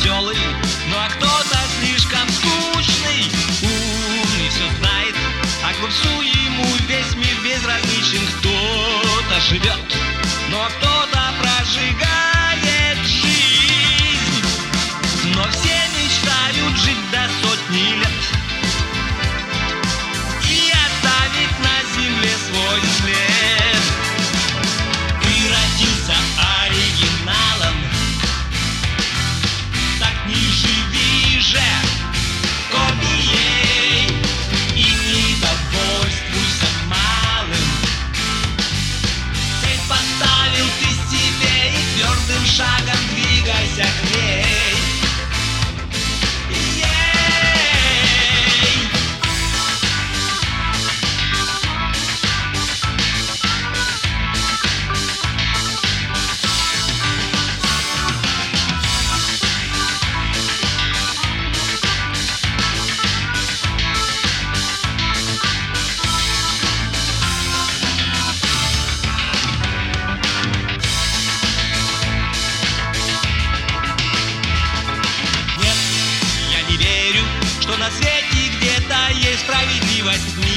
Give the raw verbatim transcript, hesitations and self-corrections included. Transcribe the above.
веселый, ну а кто-то слишком скучный. Умный все знает, а к вовсу ему весь мир безразличен. Кто-то живет, ну а кто-то прожигает жизнь. Но все мечтают жить до сотни лет и оставить на земле свой след. Ты родился оригиналом, так не живи же копией и не довольствуйся малым. Цель поставил ты себе и твердым шагом двигайся к ней. Что на свете где-то есть справедливость.